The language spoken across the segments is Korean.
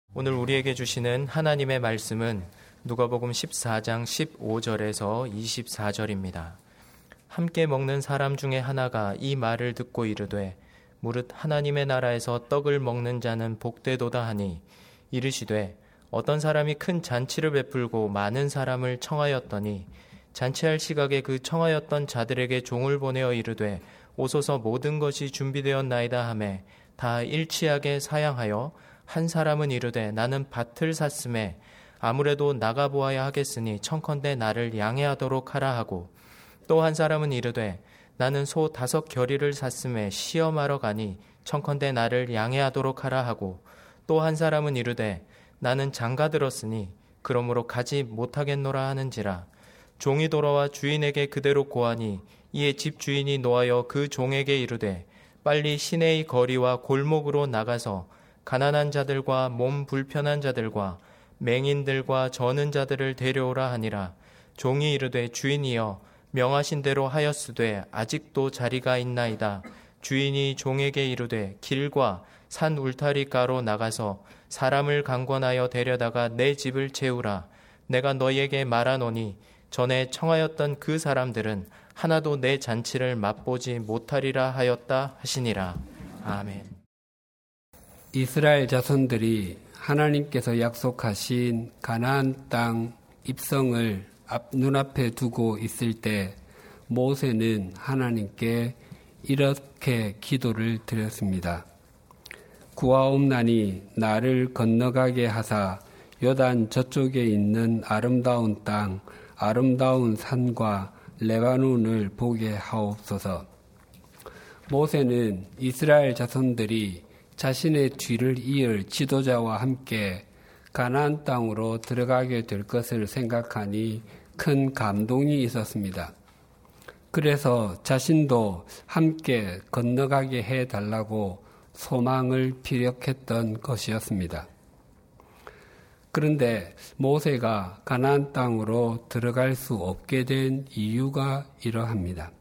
오늘 우리에게 주시는 하나님의 말씀은 누가복음 14장 15절에서 24절입니다. 함께 먹는 사람 중에 하나가 이 말을 듣고 이르되 무릇 하나님의 나라에서 떡을 먹는 자는 복되도다 하니 이르시되 어떤 사람이 큰 잔치를 베풀고 많은 사람을 청하였더니 잔치할 시각에 그 청하였던 자들에게 종을 보내어 이르되 오소서 모든 것이 준비되었나이다 하매 다 일치하게 사양하여 한 사람은 이르되 나는 밭을 샀음에 아무래도 나가보아야 하겠으니 청컨대 나를 양해하도록 하라 하고 또 한 사람은 이르되 나는 소 5 겨리를 샀음에 시험하러 가니 청컨대 나를 양해하도록 하라 하고 또 한 사람은 이르되 나는 장가 들었으니 그러므로 가지 못하겠노라 하는지라. 종이 돌아와 주인에게 그대로 고하니 이에 집 주인이 노하여 그 종에게 이르되 빨리 시내의 거리와 골목으로 나가서 가난한 자들과 몸 불편한 자들과 맹인들과 저는 자들을 데려오라 하니라. 종이 이르되 주인이여 명하신 대로 하였으되 아직도 자리가 있나이다. 주인이 종에게 이르되 길과 산 울타리가로 나가서 사람을 강권하여 데려다가 내 집을 채우라. 내가 너희에게 말하노니 전에 청하였던 그 사람들은 하나도 내 잔치를 맛보지 못하리라 하였다 하시니라. 아멘. 이스라엘 자손들이 하나님께서 약속하신 가나안 땅 입성을 눈앞에 두고 있을 때 모세는 하나님께 이렇게 기도를 드렸습니다. 구하옵나니 나를 건너가게 하사 요단 저쪽에 있는 아름다운 땅, 아름다운 산과 레바논을 보게 하옵소서. 모세는 이스라엘 자손들이 자신의 뒤를 이을 지도자와 함께 가나안 땅으로 들어가게 될 것을 생각하니 큰 감동이 있었습니다. 그래서 자신도 함께 건너가게 해달라고 소망을 피력했던 것이었습니다. 그런데 모세가 가나안 땅으로 들어갈 수 없게 된 이유가 이러합니다.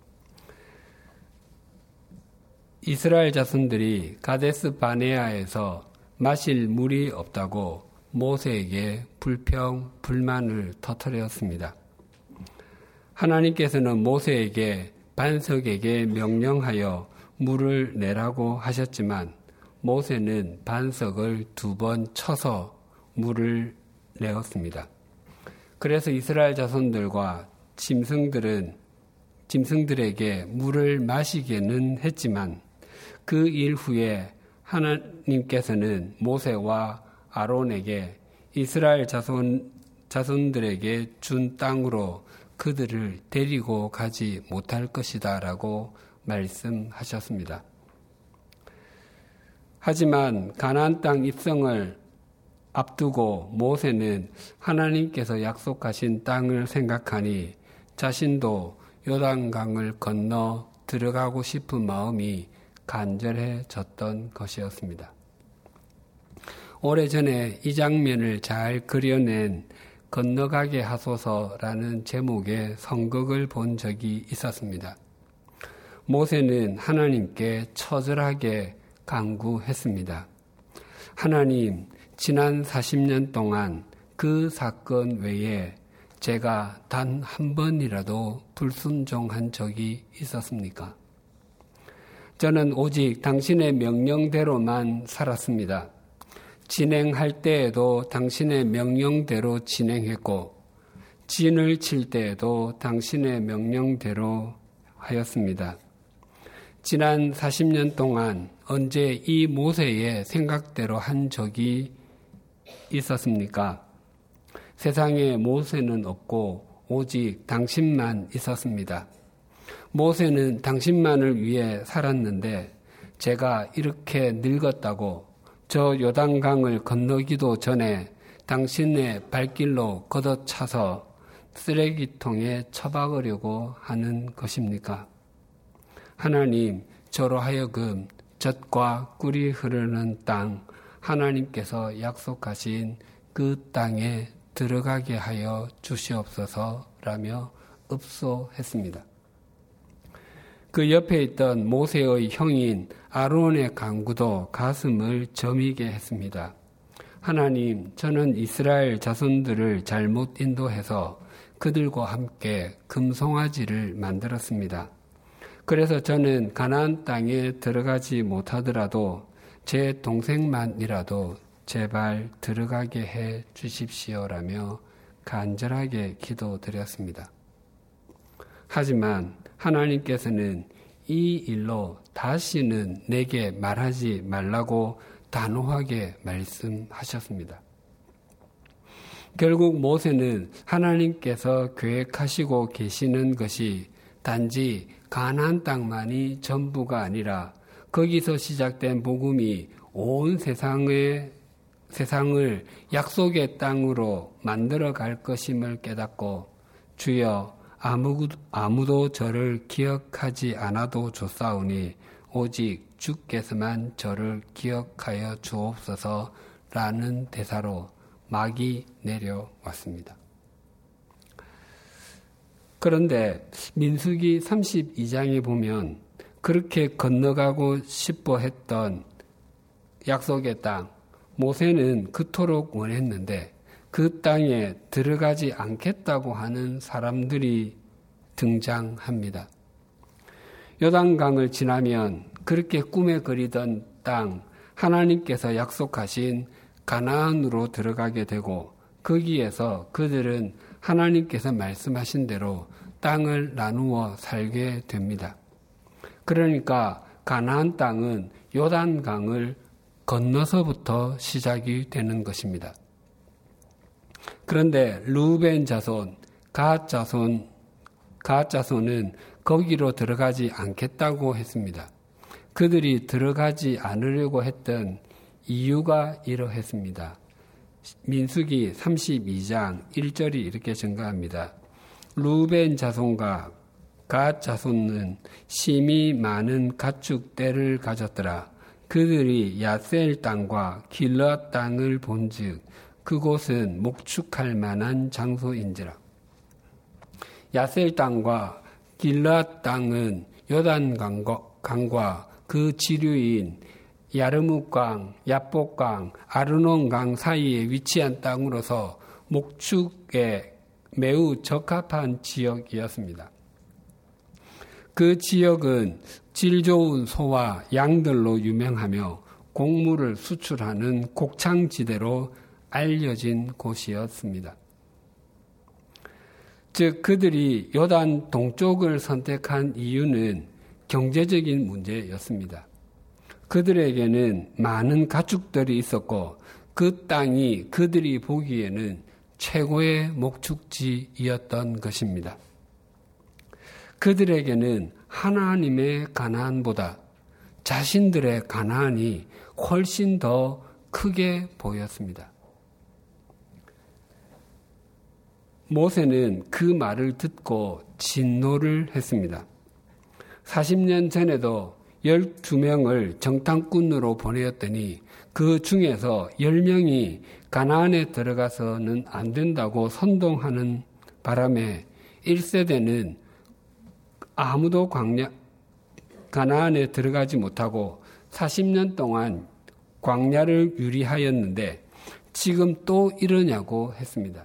이스라엘 자손들이 가데스 바네아에서 마실 물이 없다고 모세에게 불평, 불만을 터뜨렸습니다. 하나님께서는 모세에게 반석에게 명령하여 물을 내라고 하셨지만 모세는 반석을 2번 쳐서 물을 내었습니다. 그래서 이스라엘 자손들과 짐승들에게 물을 마시게는 했지만 그 일 후에 하나님께서는 모세와 아론에게 이스라엘 자손들에게 준 땅으로 그들을 데리고 가지 못할 것이다 라고 말씀하셨습니다. 하지만 가나안 땅 입성을 앞두고 모세는 하나님께서 약속하신 땅을 생각하니 자신도 요단강을 건너 들어가고 싶은 마음이 간절해졌던 것이었습니다. 오래전에 이 장면을 잘 그려낸 건너가게 하소서라는 제목의 성극을 본 적이 있었습니다. 모세는 하나님께 처절하게 간구했습니다. 하나님, 지난 40년 동안 그 사건 외에 제가 단 한 번이라도 불순종한 적이 있었습니까? 저는 오직 당신의 명령대로만 살았습니다. 진행할 때에도 당신의 명령대로 진행했고 진을 칠 때에도 당신의 명령대로 하였습니다. 지난 40년 동안 언제 이 모세의 생각대로 한 적이 있었습니까? 세상에 모세는 없고 오직 당신만 있었습니다. 모세는 당신만을 위해 살았는데 제가 이렇게 늙었다고 저 요단강을 건너기도 전에 당신의 발길로 걷어차서 쓰레기통에 처박으려고 하는 것입니까? 하나님, 저로 하여금 젖과 꿀이 흐르는 땅, 하나님께서 약속하신 그 땅에 들어가게 하여 주시옵소서라며 읍소했습니다. 그 옆에 있던 모세의 형인 아론의 간구도 가슴을 저미게 했습니다. 하나님, 저는 이스라엘 자손들을 잘못 인도해서 그들과 함께 금송아지를 만들었습니다. 그래서 저는 가나안 땅에 들어가지 못하더라도 제 동생만이라도 제발 들어가게 해 주십시오라며 간절하게 기도드렸습니다. 하지만 하나님께서는 이 일로 다시는 내게 말하지 말라고 단호하게 말씀하셨습니다. 결국 모세는 하나님께서 계획하시고 계시는 것이 단지 가나안 땅만이 전부가 아니라 거기서 시작된 복음이 온 세상을 약속의 땅으로 만들어 갈 것임을 깨닫고 주여 아무도 저를 기억하지 않아도 좋사오니 오직 주께서만 저를 기억하여 주옵소서라는 대사로 막이 내려왔습니다. 그런데 민수기 32장에 보면 그렇게 건너가고 싶어 했던 약속의 땅, 모세는 그토록 원했는데 그 땅에 들어가지 않겠다고 하는 사람들이 등장합니다. 요단강을 지나면 그렇게 꿈에 그리던 땅, 하나님께서 약속하신 가나안으로 들어가게 되고 거기에서 그들은 하나님께서 말씀하신 대로 땅을 나누어 살게 됩니다. 그러니까 가나안 땅은 요단강을 건너서부터 시작이 되는 것입니다. 그런데 르우벤 자손, 갓 자손은 거기로 들어가지 않겠다고 했습니다. 그들이 들어가지 않으려고 했던 이유가 이러했습니다. 민수기 32장 1절이 이렇게 증가합니다. 르우벤 자손과 갓 자손은 심히 많은 가축 떼를 가졌더라. 그들이 야셀 땅과 길르앗 땅을 본즉 그곳은 목축할 만한 장소인지라. 야셀 땅과 길르앗 땅은 요단강과 그 지류인 야르뭇강, 야복강, 아르논강 사이에 위치한 땅으로서 목축에 매우 적합한 지역이었습니다. 그 지역은 질 좋은 소와 양들로 유명하며 곡물을 수출하는 곡창지대로 알려진 곳이었습니다. 즉 그들이 요단 동쪽을 선택한 이유는 경제적인 문제였습니다. 그들에게는 많은 가축들이 있었고 그 땅이 그들이 보기에는 최고의 목축지이었던 것입니다. 그들에게는 하나님의 가나안보다 자신들의 가나안이 훨씬 더 크게 보였습니다. 모세는 그 말을 듣고 진노를 했습니다. 40년 전에도 12명을 정탐꾼으로 보내었더니 그 중에서 10명이 가나안에 들어가서는 안 된다고 선동하는 바람에 1세대는 아무도 가나안에 들어가지 못하고 40년 동안 광야를 유리하였는데 지금 또 이러냐고 했습니다.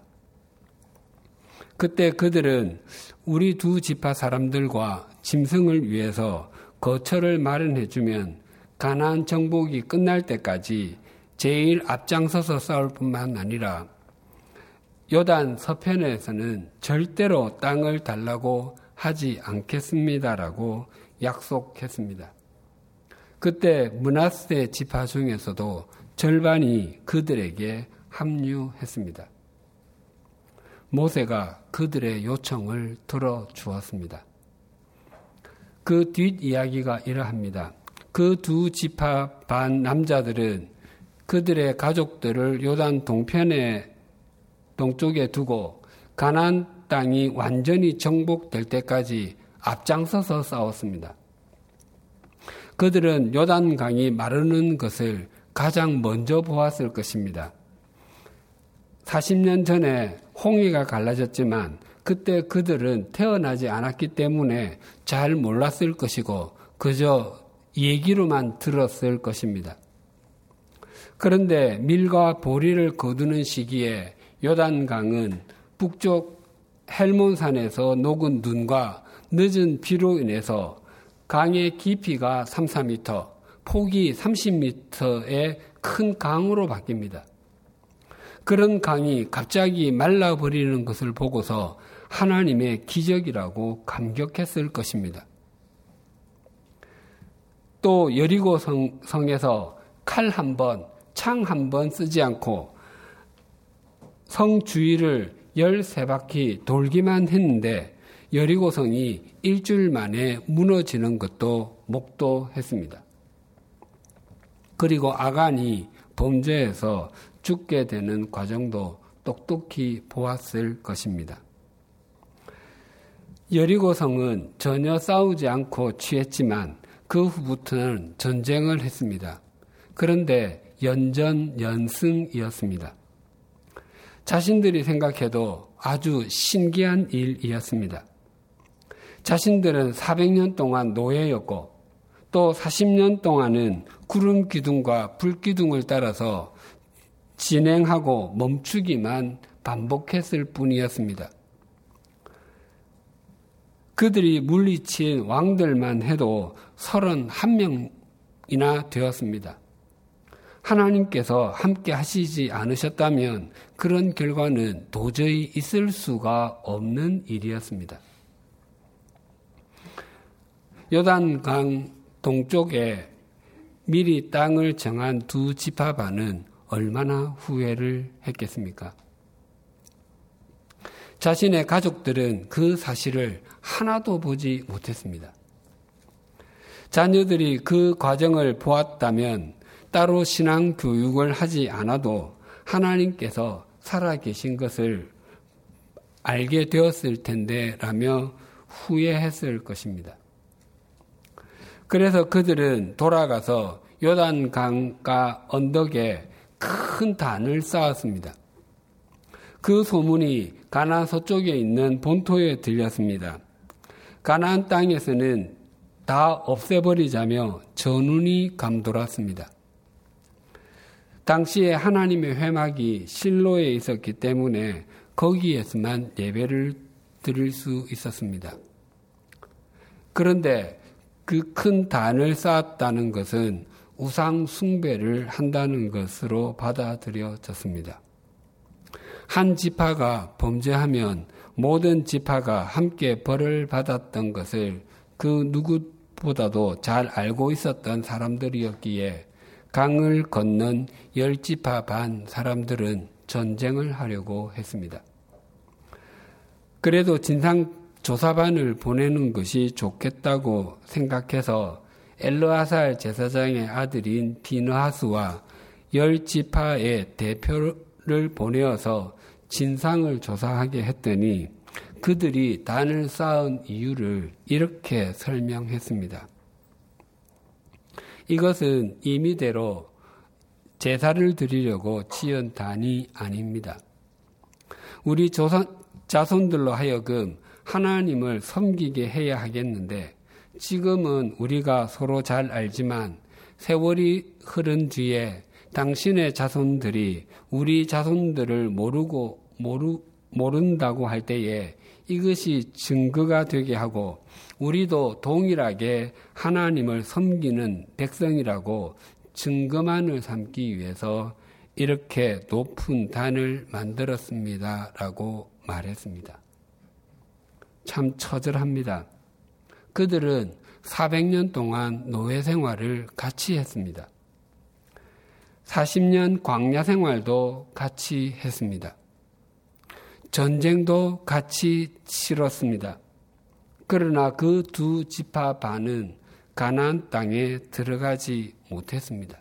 그때 그들은 우리 두 지파 사람들과 짐승을 위해서 거처를 마련해주면 가나안 정복이 끝날 때까지 제일 앞장서서 싸울 뿐만 아니라 요단 서편에서는 절대로 땅을 달라고 하지 않겠습니다라고 약속했습니다. 그때 므낫세 지파 중에서도 절반이 그들에게 합류했습니다. 모세가 그들의 요청을 들어주었습니다. 그 뒷이야기가 이러합니다. 그 두 지파 반 남자들은 그들의 가족들을 요단 동쪽에 두고 가나안 땅이 완전히 정복될 때까지 앞장서서 싸웠습니다. 그들은 요단강이 마르는 것을 가장 먼저 보았을 것입니다. 40년 전에 홍해가 갈라졌지만 그때 그들은 태어나지 않았기 때문에 잘 몰랐을 것이고 그저 얘기로만 들었을 것입니다. 그런데 밀과 보리를 거두는 시기에 요단강은 북쪽 헬몬산에서 녹은 눈과 늦은 비로 인해서 강의 깊이가 3-4m, 폭이 30m의 큰 강으로 바뀝니다. 그런 강이 갑자기 말라버리는 것을 보고서 하나님의 기적이라고 감격했을 것입니다. 또 여리고 성에서 칼 한 번, 창 한 번 쓰지 않고 성 주위를 13바퀴 돌기만 했는데 여리고성이 일주일 만에 무너지는 것도 목도했습니다. 그리고 아간이 범죄해서 죽게 되는 과정도 똑똑히 보았을 것입니다. 여리고성은 전혀 싸우지 않고 취했지만 그 후부터는 전쟁을 했습니다. 그런데 연전연승이었습니다. 자신들이 생각해도 아주 신기한 일이었습니다. 자신들은 400년 동안 노예였고 또 40년 동안은 구름 기둥과 불 기둥을 따라서 진행하고 멈추기만 반복했을 뿐이었습니다. 그들이 물리친 왕들만 해도 31명이나 되었습니다. 하나님께서 함께 하시지 않으셨다면 그런 결과는 도저히 있을 수가 없는 일이었습니다. 요단강 동쪽에 미리 땅을 정한 두 지파반은 얼마나 후회를 했겠습니까? 자신의 가족들은 그 사실을 하나도 보지 못했습니다. 자녀들이 그 과정을 보았다면 따로 신앙 교육을 하지 않아도 하나님께서 살아계신 것을 알게 되었을 텐데 라며 후회했을 것입니다. 그래서 그들은 돌아가서 요단강가 언덕에 큰 단을 쌓았습니다. 그 소문이 가나안 서쪽에 있는 본토에 들렸습니다. 가나안 땅에서는 다 없애버리자며 전운이 감돌았습니다. 당시에 하나님의 회막이 실로에 있었기 때문에 거기에서만 예배를 드릴 수 있었습니다. 그런데 그 큰 단을 쌓았다는 것은 우상 숭배를 한다는 것으로 받아들여졌습니다. 한 지파가 범죄하면 모든 지파가 함께 벌을 받았던 것을 그 누구보다도 잘 알고 있었던 사람들이었기에 강을 건넌 10지파 반 사람들은 전쟁을 하려고 했습니다. 그래도 진상조사반을 보내는 것이 좋겠다고 생각해서 엘르아살 제사장의 아들인 비느하스와 10지파의 대표를 보내어서 진상을 조사하게 했더니 그들이 단을 쌓은 이유를 이렇게 설명했습니다. 이것은 임의대로 제사를 드리려고 지은 단이 아닙니다. 우리 자손들로 하여금 하나님을 섬기게 해야 하겠는데 지금은 우리가 서로 잘 알지만 세월이 흐른 뒤에 당신의 자손들이 우리 자손들을 모른다고 할 때에 이것이 증거가 되게 하고 우리도 동일하게 하나님을 섬기는 백성이라고 증거만을 삼기 위해서 이렇게 높은 단을 만들었습니다. 라고 말했습니다. 참 처절합니다. 그들은 400년 동안 노예 생활을 같이 했습니다. 40년 광야 생활도 같이 했습니다. 전쟁도 같이 치렀습니다. 그러나 그 두 지파 반은 가나안 땅에 들어가지 못했습니다.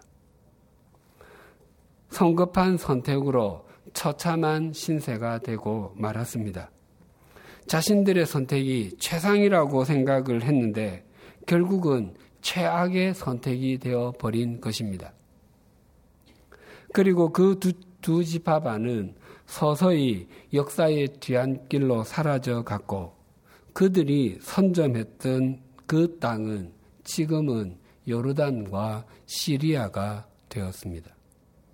성급한 선택으로 처참한 신세가 되고 말았습니다. 자신들의 선택이 최상이라고 생각을 했는데 결국은 최악의 선택이 되어 버린 것입니다. 그리고 그 두 지파 반은 서서히 역사의 뒤안길로 사라져 갔고 그들이 선점했던 그 땅은 지금은 요르단과 시리아가 되었습니다.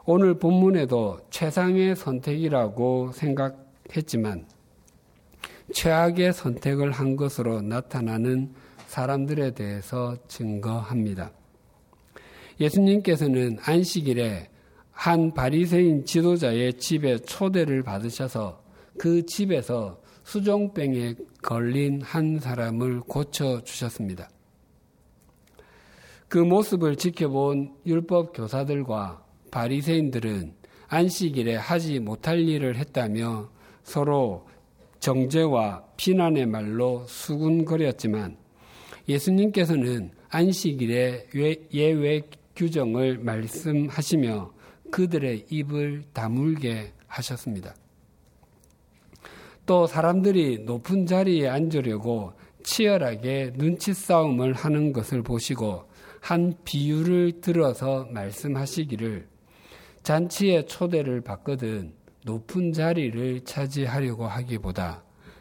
오늘 본문에도 최상의 선택이라고 생각했지만 최악의 선택을 한 것으로 나타나는 사람들에 대해서 증거합니다. 예수님께서는 안식일에 한 바리새인 지도자의 집에 초대를 받으셔서 그 집에서 수종병에 걸린 한 사람을 고쳐주셨습니다. 그 모습을 지켜본 율법 교사들과 바리새인들은 안식일에 하지 못할 일을 했다며 서로 정죄와 비난의 말로 수군거렸지만 예수님께서는 안식일의 예외 규정을 말씀하시며 그들의 입을 다물게 하셨습니다. 또 사람들이 높은 자리에 앉으려고 치열하게 눈치 싸움을 하는 것을 보시고 한 비유를 들어서 말씀하시기를 잔치에 초대를 받거든 높은 자리를 차지하려고 하기보다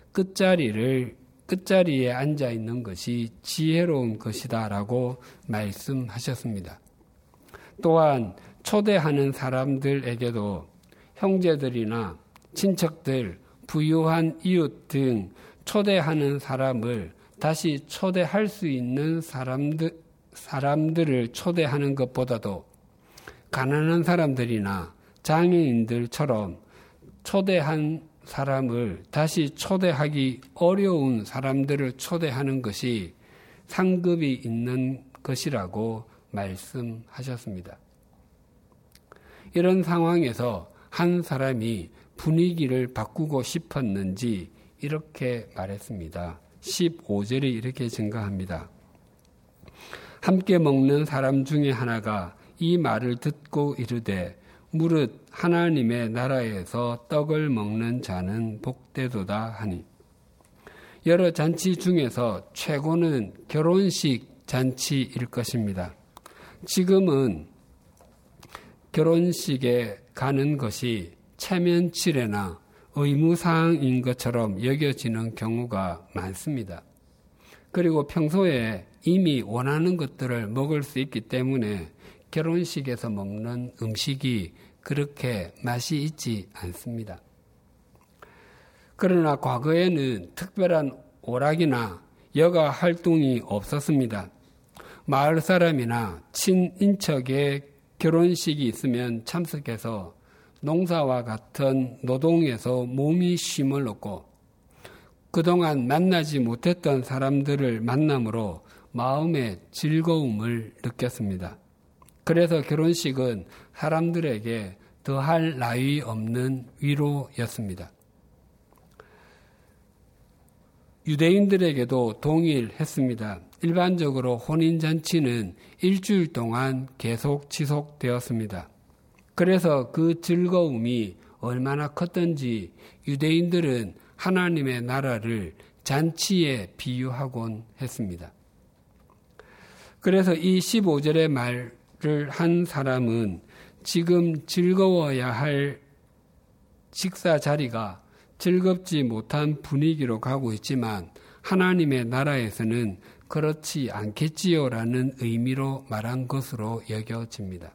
끝자리에 앉아 있는 것이 지혜로운 것이다 라고 말씀하셨습니다. 또한 초대하는 사람들에게도 형제들이나 친척들, 부유한 이웃 등 초대하는 사람을 다시 초대할 수 있는 사람들을 초대하는 것보다도 가난한 사람들이나 장애인들처럼 초대한 사람을 다시 초대하기 어려운 사람들을 초대하는 것이 상급이 있는 것이라고 말씀하셨습니다. 이런 상황에서 한 사람이 분위기를 바꾸고 싶었는지 이렇게 말했습니다. 15절이 이렇게 증가합니다. 함께 먹는 사람 중에 하나가 이 말을 듣고 이르되 무릇 하나님의 나라에서 떡을 먹는 자는 복되도다 하니 여러 잔치 중에서 최고는 결혼식 잔치일 것입니다. 지금은 결혼식에 가는 것이 체면치레나 의무사항인 것처럼 여겨지는 경우가 많습니다. 그리고 평소에 이미 원하는 것들을 먹을 수 있기 때문에 결혼식에서 먹는 음식이 그렇게 맛이 있지 않습니다. 그러나 과거에는 특별한 오락이나 여가 활동이 없었습니다. 마을 사람이나 친인척의 결혼식이 있으면 참석해서 농사와 같은 노동에서 몸이 쉼을 얻고 그동안 만나지 못했던 사람들을 만남으로 마음의 즐거움을 느꼈습니다. 그래서 결혼식은 사람들에게 더할 나위 없는 위로였습니다. 유대인들에게도 동일했습니다. 일반적으로 혼인잔치는 일주일 동안 계속 지속되었습니다. 그래서 그 즐거움이 얼마나 컸던지 유대인들은 하나님의 나라를 잔치에 비유하곤 했습니다. 그래서 이 15절의 말을 한 사람은 지금 즐거워야 할 식사 자리가 즐겁지 못한 분위기로 가고 있지만 하나님의 나라에서는 그렇지 않겠지요라는 의미로 말한 것으로 여겨집니다.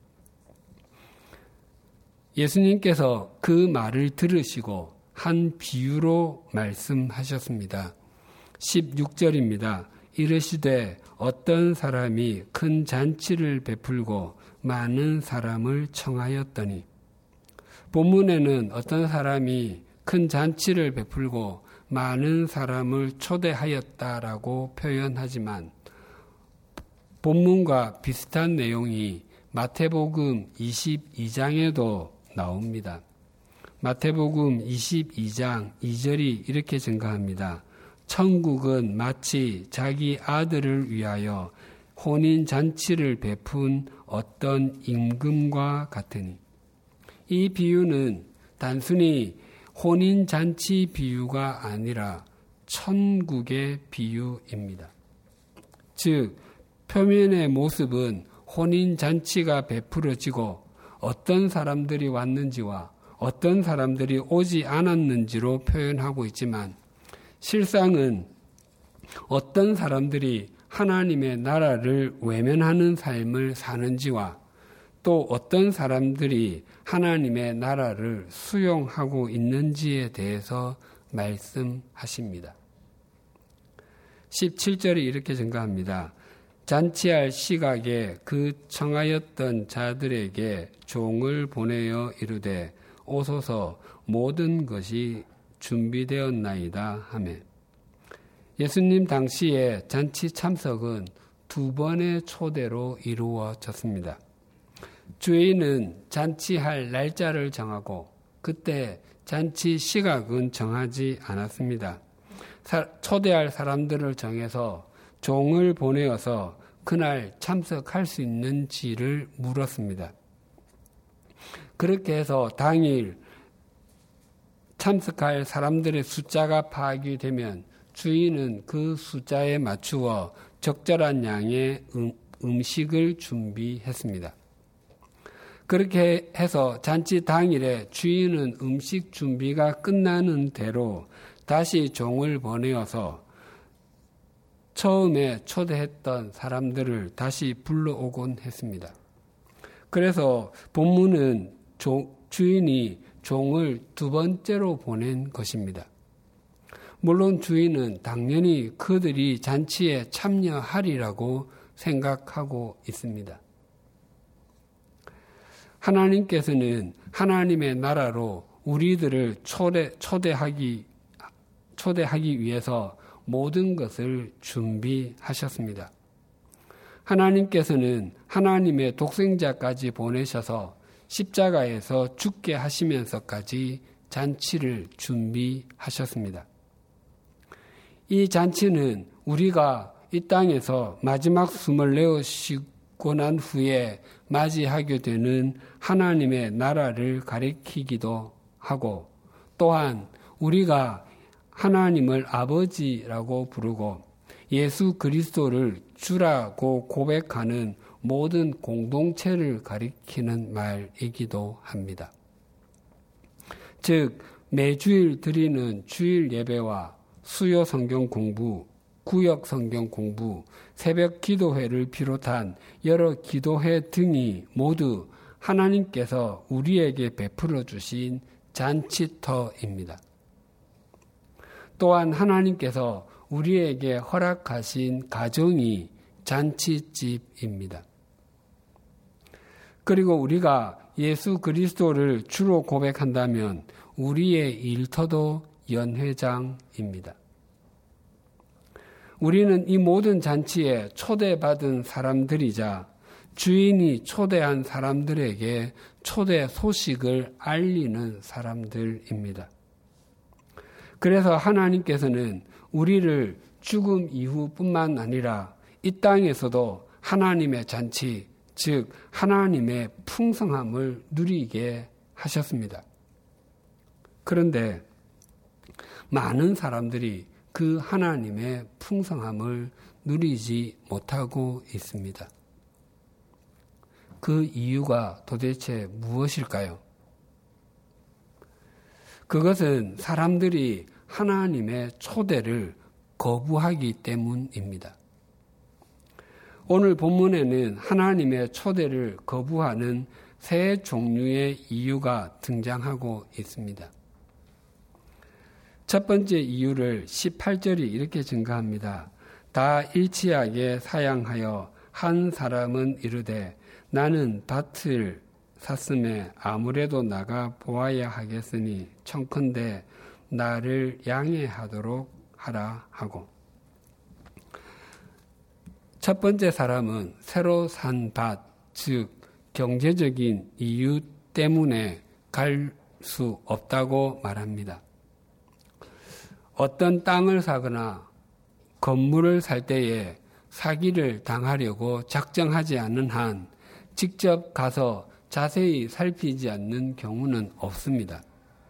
예수님께서 그 말을 들으시고 한 비유로 말씀하셨습니다. 16절입니다. 이르시되 어떤 사람이 큰 잔치를 베풀고 많은 사람을 청하였더니 본문에는 어떤 사람이 큰 잔치를 베풀고 많은 사람을 초대하였다라고 표현하지만 본문과 비슷한 내용이 마태복음 22장에도 나옵니다. 마태복음 22장 2절이 이렇게 증가합니다. 천국은 마치 자기 아들을 위하여 혼인잔치를 베푼 어떤 임금과 같으니 이 비유는 단순히 혼인잔치 비유가 아니라 천국의 비유입니다. 즉 표면의 모습은 혼인잔치가 베풀어지고 어떤 사람들이 왔는지와 어떤 사람들이 오지 않았는지로 표현하고 있지만 실상은 어떤 사람들이 하나님의 나라를 외면하는 삶을 사는지와 또 어떤 사람들이 하나님의 나라를 수용하고 있는지에 대해서 말씀하십니다. 17절이 이렇게 증가합니다. 잔치할 시각에 그 청하였던 자들에게 종을 보내어 이르되 오소서 모든 것이 준비되었나이다 하며 예수님 당시에 잔치 참석은 2번의 초대로 이루어졌습니다. 주인은 잔치할 날짜를 정하고 그때 잔치 시각은 정하지 않았습니다. 초대할 사람들을 정해서 종을 보내어서 그날 참석할 수 있는지를 물었습니다. 그렇게 해서 당일 참석할 사람들의 숫자가 파악이 되면 주인은 그 숫자에 맞추어 적절한 양의 음식을 준비했습니다. 그렇게 해서 잔치 당일에 주인은 음식 준비가 끝나는 대로 다시 종을 보내어서 처음에 초대했던 사람들을 다시 불러오곤 했습니다. 그래서 본문은 주인이 종을 2번째로 보낸 것입니다. 물론 주인은 당연히 그들이 잔치에 참여하리라고 생각하고 있습니다. 하나님께서는 하나님의 나라로 우리들을 초대하기 위해서 모든 것을 준비하셨습니다. 하나님께서는 하나님의 독생자까지 보내셔서 십자가에서 죽게 하시면서까지 잔치를 준비하셨습니다. 이 잔치는 우리가 이 땅에서 마지막 숨을 내쉬고 난 후에 맞이하게 되는 하나님의 나라를 가리키기도 하고 또한 우리가 하나님을 아버지라고 부르고 예수 그리스도를 주라고 고백하는 모든 공동체를 가리키는 말이기도 합니다. 즉 매주일 드리는 주일 예배와 수요 성경 공부, 구역 성경 공부, 새벽 기도회를 비롯한 여러 기도회 등이 모두 하나님께서 우리에게 베풀어 주신 잔치터입니다. 또한 하나님께서 우리에게 허락하신 가정이 잔치집입니다. 그리고 우리가 예수 그리스도를 주로 고백한다면 우리의 일터도 연회장입니다. 우리는 이 모든 잔치에 초대받은 사람들이자 주인이 초대한 사람들에게 초대 소식을 알리는 사람들입니다. 그래서 하나님께서는 우리를 죽음 이후뿐만 아니라 이 땅에서도 하나님의 잔치, 즉 하나님의 풍성함을 누리게 하셨습니다. 그런데 많은 사람들이 그 하나님의 풍성함을 누리지 못하고 있습니다. 그 이유가 도대체 무엇일까요? 그것은 사람들이 하나님의 초대를 거부하기 때문입니다. 오늘 본문에는 하나님의 초대를 거부하는 세 종류의 이유가 등장하고 있습니다. 첫 번째 이유를 18절이 이렇게 증가합니다. 다 일치하게 사양하여 한 사람은 이르되 나는 밭을 샀음에 아무래도 나가 보아야 하겠으니 청컨대 나를 양해하도록 하라 하고 첫 번째 사람은 새로 산 밭, 즉 경제적인 이유 때문에 갈 수 없다고 말합니다. 어떤 땅을 사거나 건물을 살 때에 사기를 당하려고 작정하지 않는 한 직접 가서 자세히 살피지 않는 경우는 없습니다.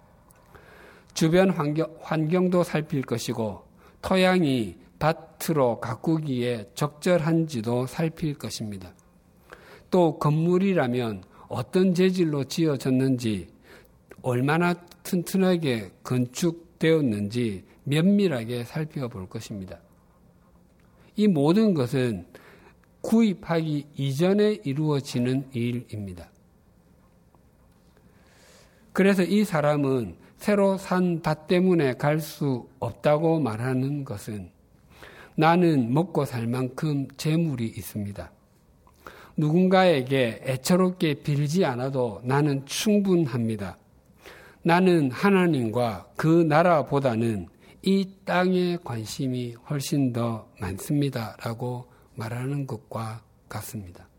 주변 환경도 살필 것이고 토양이 밭으로 가꾸기에 적절한지도 살필 것입니다. 또 건물이라면 어떤 재질로 지어졌는지, 얼마나 튼튼하게 건축되었는지 면밀하게 살펴볼 것입니다. 이 모든 것은 구입하기 이전에 이루어지는 일입니다. 그래서 이 사람은 새로 산 밭 때문에 갈 수 없다고 말하는 것은 나는 먹고 살 만큼 재물이 있습니다. 누군가에게 애처롭게 빌지 않아도 나는 충분합니다. 나는 하나님과 그 나라보다는 이 땅에 관심이 훨씬 더 많습니다. 라고 말하는 것과 같습니다.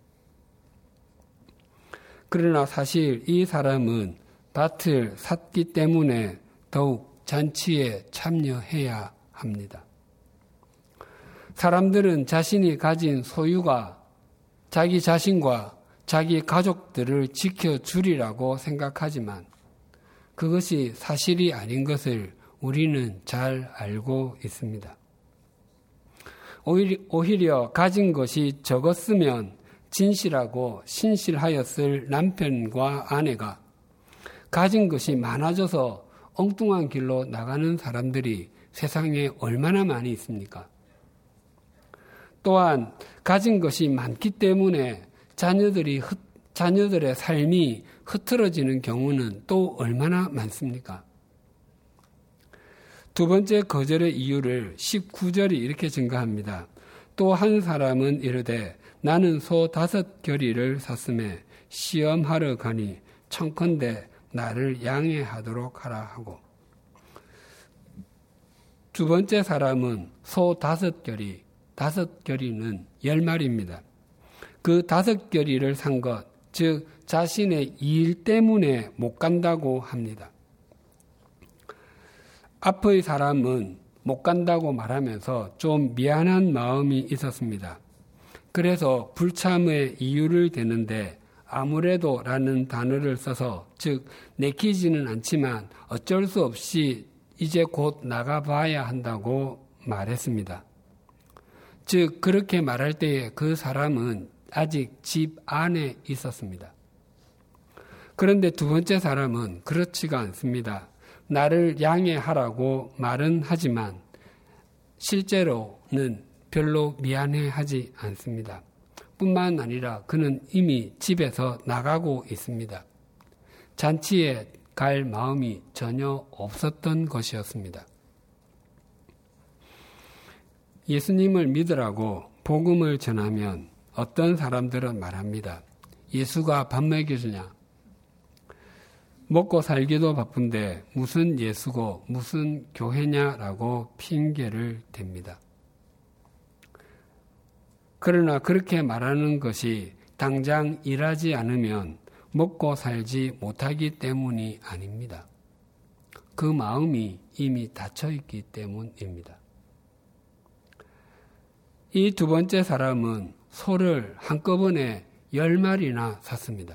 그러나 사실 이 사람은 밭을 샀기 때문에 더욱 잔치에 참여해야 합니다. 사람들은 자신이 가진 소유가 자기 자신과 자기 가족들을 지켜주리라고 생각하지만 그것이 사실이 아닌 것을 우리는 잘 알고 있습니다. 오히려 가진 것이 적었으면 진실하고 신실하였을 남편과 아내가 가진 것이 많아져서 엉뚱한 길로 나가는 사람들이 세상에 얼마나 많이 있습니까? 또한 가진 것이 많기 때문에 자녀들의 삶이 흐트러지는 경우는 또 얼마나 많습니까? 두 번째 거절의 이유를 19절이 이렇게 증가합니다. 또 한 사람은 이르되 나는 소 5겨리를 샀음에 시험하러 가니 청컨대 나를 양해하도록 하라 하고, 두 번째 사람은 소 5겨리, 5겨리는 10마리입니다. 그 5겨리를 산 것, 즉 자신의 일 때문에 못 간다고 합니다. 앞의 사람은 못 간다고 말하면서 좀 미안한 마음이 있었습니다. 그래서 불참의 이유를 대는데 아무래도 라는 단어를 써서, 즉 내키지는 않지만 어쩔 수 없이 이제 곧 나가봐야 한다고 말했습니다. 즉 그렇게 말할 때에 그 사람은 아직 집 안에 있었습니다. 그런데 두 번째 사람은 그렇지가 않습니다. 나를 양해하라고 말은 하지만 실제로는 별로 미안해하지 않습니다. 뿐만 아니라 그는 이미 집에서 나가고 있습니다. 잔치에 갈 마음이 전혀 없었던 것이었습니다. 예수님을 믿으라고 복음을 전하면 어떤 사람들은 말합니다. 예수가 밥 먹여주냐? 먹고 살기도 바쁜데 무슨 예수고 무슨 교회냐라고 핑계를 댑니다. 그러나 그렇게 말하는 것이 당장 일하지 않으면 먹고 살지 못하기 때문이 아닙니다. 그 마음이 이미 닫혀있기 때문입니다. 이 두 번째 사람은 소를 한꺼번에 10마리나 샀습니다.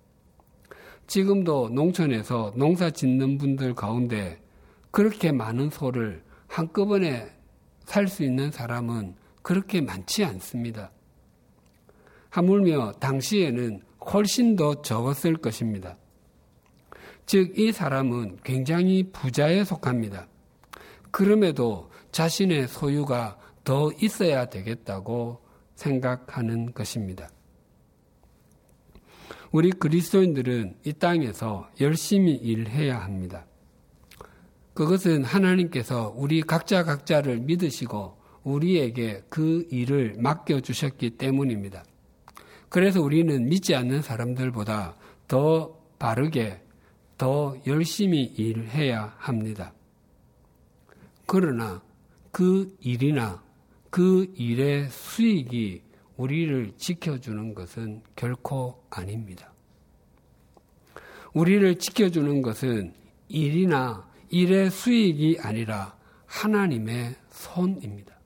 지금도 농촌에서 농사 짓는 분들 가운데 그렇게 많은 소를 한꺼번에 살 수 있는 사람은 그렇게 많지 않습니다. 하물며 당시에는 훨씬 더 적었을 것입니다. 즉, 이 사람은 굉장히 부자에 속합니다. 그럼에도 자신의 소유가 더 있어야 되겠다고 생각하는 것입니다. 우리 그리스도인들은 이 땅에서 열심히 일해야 합니다. 그것은 하나님께서 우리 각자를 믿으시고 우리에게 그 일을 맡겨주셨기 때문입니다. 그래서 우리는 믿지 않는 사람들보다 더 바르게, 더 열심히 일해야 합니다. 그러나 그 일이나 그 일의 수익이 우리를 지켜주는 것은 결코 아닙니다. 우리를 지켜주는 것은 일이나 일의 수익이 아니라 하나님의 손입니다.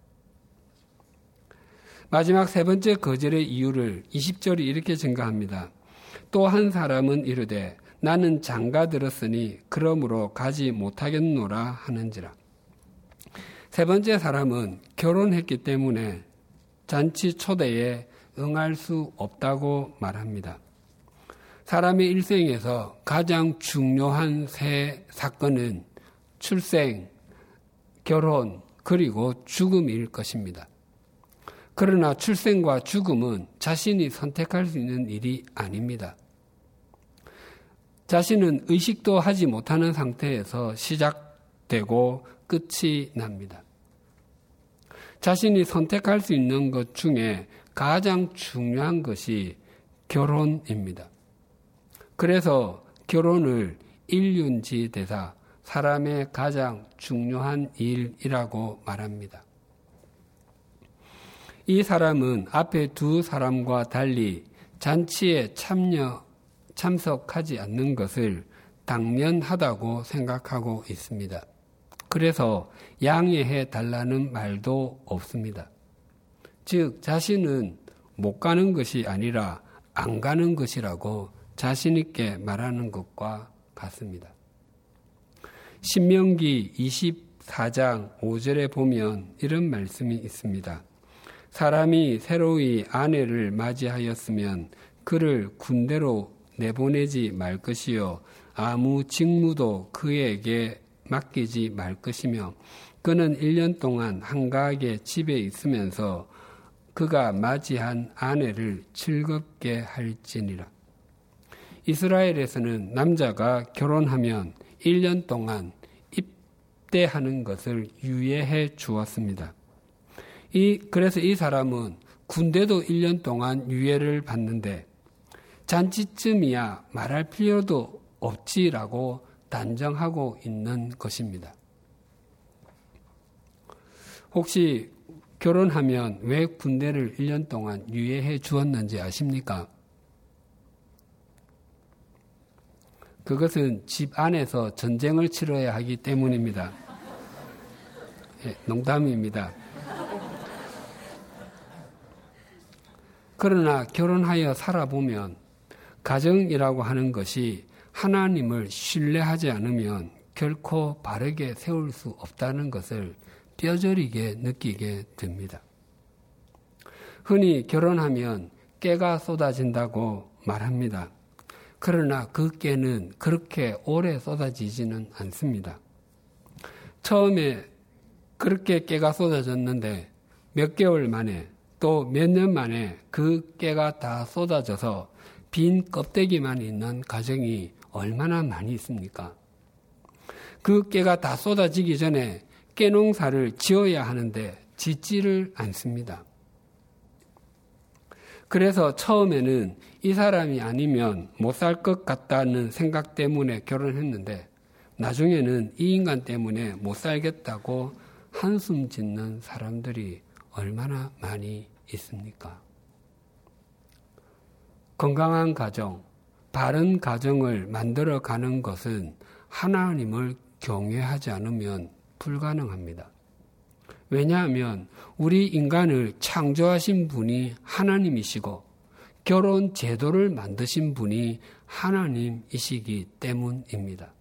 마지막 세 번째 거절의 이유를 20절이 이렇게 증가합니다. 또 한 사람은 이르되 나는 장가 들었으니 그러므로 가지 못하겠노라 하는지라. 세 번째 사람은 결혼했기 때문에 잔치 초대에 응할 수 없다고 말합니다. 사람의 일생에서 가장 중요한 세 사건은 출생, 결혼, 그리고 죽음일 것입니다. 그러나 출생과 죽음은 자신이 선택할 수 있는 일이 아닙니다. 자신은 의식도 하지 못하는 상태에서 시작되고 끝이 납니다. 자신이 선택할 수 있는 것 중에 가장 중요한 것이 결혼입니다. 그래서 결혼을 일륜지대사, 사람의 가장 중요한 일이라고 말합니다. 이 사람은 앞에 두 사람과 달리 잔치에 참석하지 않는 것을 당연하다고 생각하고 있습니다. 그래서 양해해 달라는 말도 없습니다. 즉, 자신은 못 가는 것이 아니라 안 가는 것이라고 자신 있게 말하는 것과 같습니다. 신명기 24장 5절에 보면 이런 말씀이 있습니다. 사람이 새로이 아내를 맞이하였으면 그를 군대로 내보내지 말 것이요 아무 직무도 그에게 맡기지 말 것이며 그는 1년 동안 한가하게 집에 있으면서 그가 맞이한 아내를 즐겁게 할지니라. 이스라엘에서는 남자가 결혼하면 1년 동안 입대하는 것을 유예해 주었습니다. 그래서 이 사람은 군대도 1년 동안 유예를 받는데 잔치쯤이야 말할 필요도 없지라고 단정하고 있는 것입니다. 혹시 결혼하면 왜 군대를 1년 동안 유예해 주었는지 아십니까? 그것은 집 안에서 전쟁을 치러야 하기 때문입니다. 네, 농담입니다. 그러나 결혼하여 살아보면 가정이라고 하는 것이 하나님을 신뢰하지 않으면 결코 바르게 세울 수 없다는 것을 뼈저리게 느끼게 됩니다. 흔히 결혼하면 깨가 쏟아진다고 말합니다. 그러나 그 깨는 그렇게 오래 쏟아지지는 않습니다. 처음에 그렇게 깨가 쏟아졌는데 몇 개월 만에 또 몇 년 만에 그 깨가 다 쏟아져서 빈 껍데기만 있는 가정이 얼마나 많이 있습니까? 그 깨가 다 쏟아지기 전에 깨농사를 지어야 하는데 짓지를 않습니다. 그래서 처음에는 이 사람이 아니면 못 살 것 같다는 생각 때문에 결혼했는데 나중에는 이 인간 때문에 못 살겠다고 한숨 짓는 사람들이 얼마나 많이 있습니까? 건강한 가정, 바른 가정을 만들어가는 것은 하나님을 경외하지 않으면 불가능합니다. 왜냐하면 우리 인간을 창조하신 분이 하나님이시고 결혼 제도를 만드신 분이 하나님이시기 때문입니다.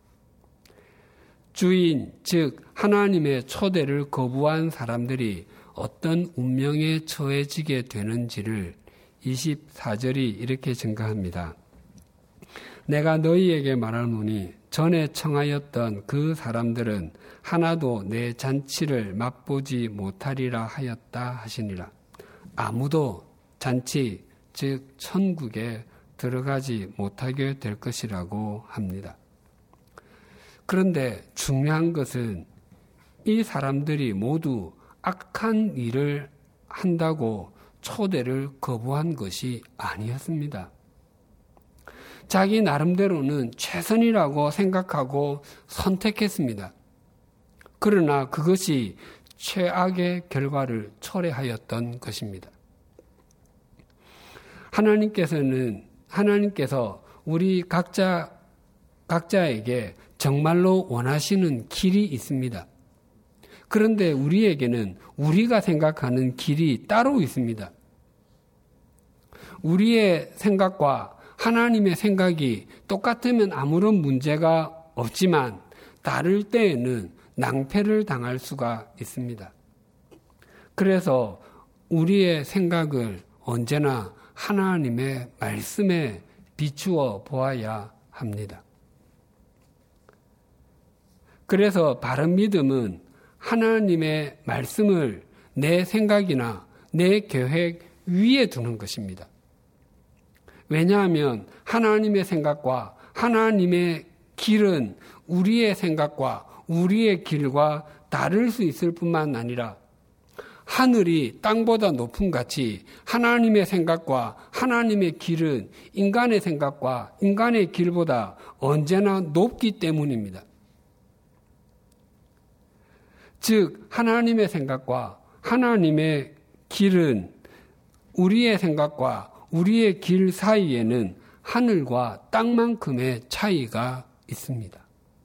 주인, 즉 하나님의 초대를 거부한 사람들이 어떤 운명에 처해지게 되는지를 24절이 이렇게 증가합니다. 내가 너희에게 말하노니 전에 청하였던 그 사람들은 하나도 내 잔치를 맛보지 못하리라 하였다 하시니라. 아무도 잔치, 즉 천국에 들어가지 못하게 될 것이라고 합니다. 그런데 중요한 것은 이 사람들이 모두 악한 일을 한다고 초대를 거부한 것이 아니었습니다. 자기 나름대로는 최선이라고 생각하고 선택했습니다. 그러나 그것이 최악의 결과를 초래하였던 것입니다. 하나님께서 우리 각자에게 정말로 원하시는 길이 있습니다. 그런데 우리에게는 우리가 생각하는 길이 따로 있습니다. 우리의 생각과 하나님의 생각이 똑같으면 아무런 문제가 없지만 다를 때에는 낭패를 당할 수가 있습니다. 그래서 우리의 생각을 언제나 하나님의 말씀에 비추어 보아야 합니다. 그래서 바른 믿음은 하나님의 말씀을 내 생각이나 내 계획 위에 두는 것입니다. 왜냐하면 하나님의 생각과 하나님의 길은 우리의 생각과 우리의 길과 다를 수 있을 뿐만 아니라 하늘이 땅보다 높음 같이 하나님의 생각과 하나님의 길은 인간의 생각과 인간의 길보다 언제나 높기 때문입니다. 즉 하나님의 생각과 하나님의 길은 우리의 생각과 우리의 길 사이에는 하늘과 땅만큼의 차이가 있습니다.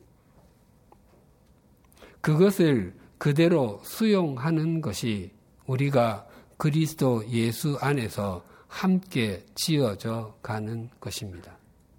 그것을 그대로 수용하는 것이 우리가 그리스도 예수 안에서 함께 지어져 가는 것입니다.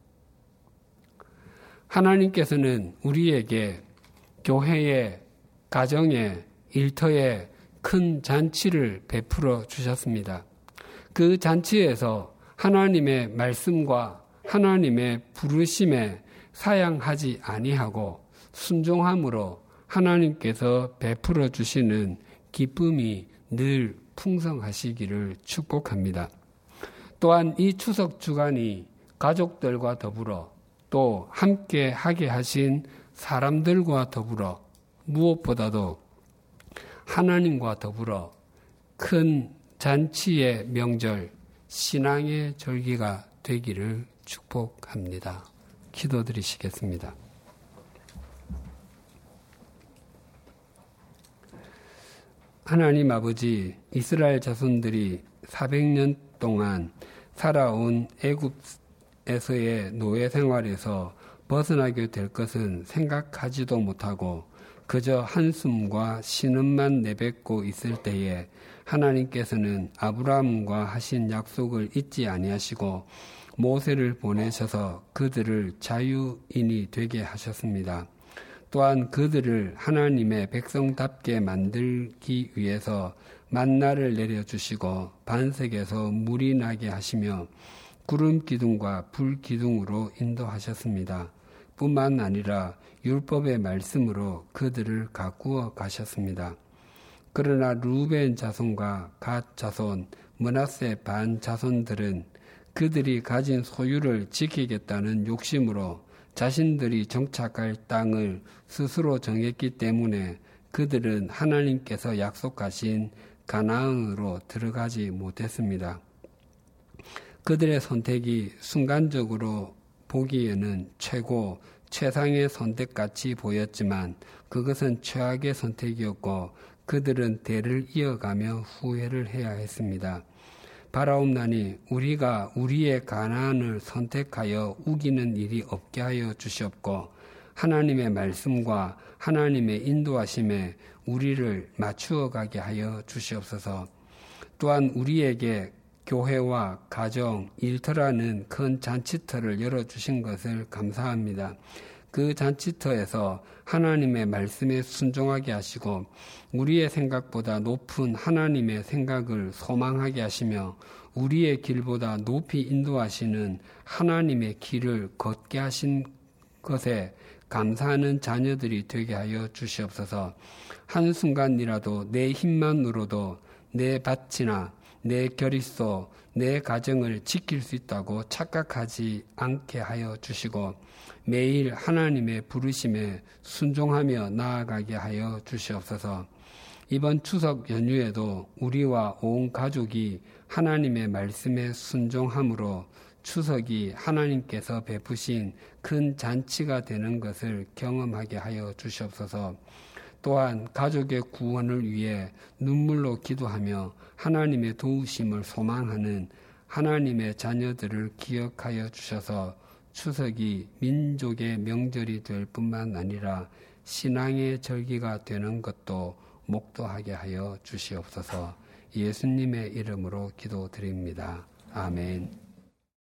하나님께서는 우리에게 교회에, 가정에, 일터에 큰 잔치를 베풀어 주셨습니다. 그 잔치에서 하나님의 말씀과 하나님의 부르심에 사양하지 아니하고 순종함으로 하나님께서 베풀어 주시는 기쁨이 늘 풍성하시기를 축복합니다. 또한 이 추석 주간이 가족들과 더불어 또 함께 하게 하신 사람들과 더불어 무엇보다도 하나님과 더불어 큰 잔치의 명절, 신앙의 절기가 되기를 축복합니다. 기도드리시겠습니다. 하나님 아버지, 이스라엘 자손들이 400년 동안 살아온 애굽에서의 노예 생활에서 벗어나게 될 것은 생각하지도 못하고 그저 한숨과 신음만 내뱉고 있을 때에 하나님께서는 아브라함과 하신 약속을 잊지 아니하시고 모세를 보내셔서 그들을 자유인이 되게 하셨습니다. 또한 그들을 하나님의 백성답게 만들기 위해서 만나를 내려주시고 반석에서 물이 나게 하시며 구름 기둥과 불 기둥으로 인도하셨습니다. 뿐만 아니라 율법의 말씀으로 그들을 가꾸어 가셨습니다. 그러나 루벤 자손과 갓 자손, 므낫세 반 자손들은 그들이 가진 소유를 지키겠다는 욕심으로 자신들이 정착할 땅을 스스로 정했기 때문에 그들은 하나님께서 약속하신 가나안으로 들어가지 못했습니다. 그들의 선택이 순간적으로 보기에는 최상의 선택같이 보였지만 그것은 최악의 선택이었고 그들은 대를 이어가며 후회를 해야 했습니다. 바라옵나니 우리가 우리의 가나안을 선택하여 우기는 일이 없게 하여 주시옵고 하나님의 말씀과 하나님의 인도하심에 우리를 맞추어 가게 하여 주시옵소서. 또한 우리에게 교회와 가정, 일터라는 큰 잔치터를 열어주신 것을 감사합니다. 그 잔치터에서 하나님의 말씀에 순종하게 하시고 우리의 생각보다 높은 하나님의 생각을 소망하게 하시며 우리의 길보다 높이 인도하시는 하나님의 길을 걷게 하신 것에 감사하는 자녀들이 되게 하여 주시옵소서. 한순간이라도 내 힘만으로도 내 밭이나 내 결의소, 내 가정을 지킬 수 있다고 착각하지 않게 하여 주시고 매일 하나님의 부르심에 순종하며 나아가게 하여 주시옵소서. 이번 추석 연휴에도 우리와 온 가족이 하나님의 말씀에 순종함으로 추석이 하나님께서 베푸신 큰 잔치가 되는 것을 경험하게 하여 주시옵소서. 또한 가족의 구원을 위해 눈물로 기도하며 하나님의 도우심을 소망하는 하나님의 자녀들을 기억하여 주셔서 추석이 민족의 명절이 될 뿐만 아니라 신앙의 절기가 되는 것도 목도하게 하여 주시옵소서. 예수님의 이름으로 기도드립니다. 아멘.